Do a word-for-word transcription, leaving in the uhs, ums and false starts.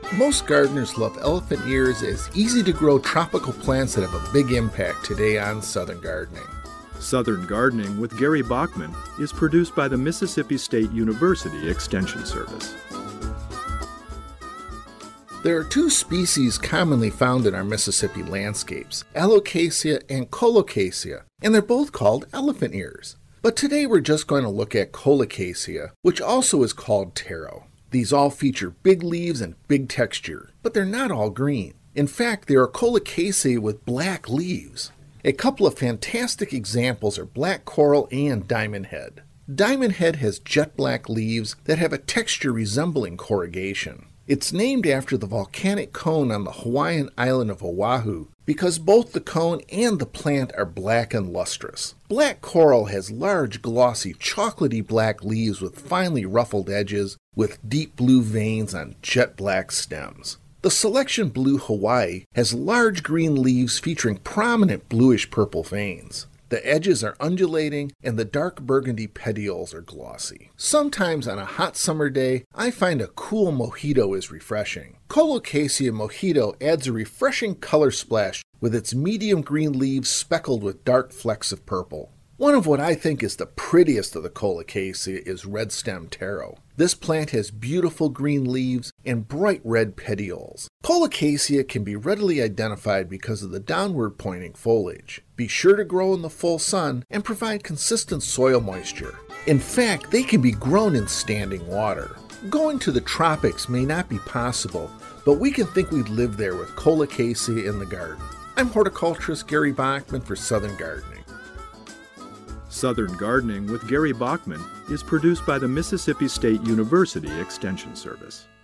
Most gardeners love elephant ears as easy-to-grow tropical plants that have a big impact today on Southern gardening. Southern Gardening with Gary Bachman is produced by the Mississippi State University Extension Service. There are two species commonly found in our Mississippi landscapes, Alocasia and Colocasia, and they're both called elephant ears. But today we're just going to look at Colocasia, which also is called taro. These all feature big leaves and big texture, but they're not all green. In fact, there are Colocasia with black leaves. A couple of fantastic examples are black coral and diamond head. Diamond head has jet black leaves that have a texture resembling corrugation. It's named after the volcanic cone on the Hawaiian island of Oahu because both the cone and the plant are black and lustrous. Black coral has large, glossy, chocolatey black leaves with finely ruffled edges with deep blue veins on jet black stems. The selection blue Hawaii has large green leaves featuring prominent bluish-purple veins. The edges are undulating and the dark burgundy petioles are glossy. Sometimes on a hot summer day, I find a cool mojito is refreshing. Colocasia mojito adds a refreshing color splash with its medium green leaves speckled with dark flecks of purple. One of what I think is the prettiest of the Colocasia is red stem taro. This plant has beautiful green leaves and bright red petioles. Colocasia can be readily identified because of the downward pointing foliage. Be sure to grow in the full sun and provide consistent soil moisture. In fact, they can be grown in standing water. Going to the tropics may not be possible, but we can think we'd live there with Colocasia in the garden. I'm horticulturist Gary Bachman for Southern Gardening. Southern Gardening with Gary Bachman is produced by the Mississippi State University Extension Service.